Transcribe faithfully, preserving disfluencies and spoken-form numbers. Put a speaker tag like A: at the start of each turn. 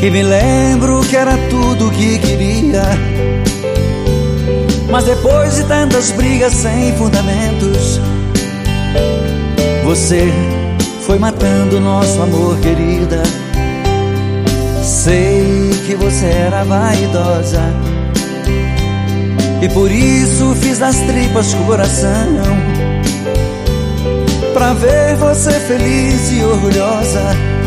A: E me lembro que era tudo o que queria. Mas depois de tantas brigas sem fundamentos, você foi matando nosso amor, querida. Sei que você era vaidosa e por isso fiz das tripas coração, pra ver você feliz e orgulhosa.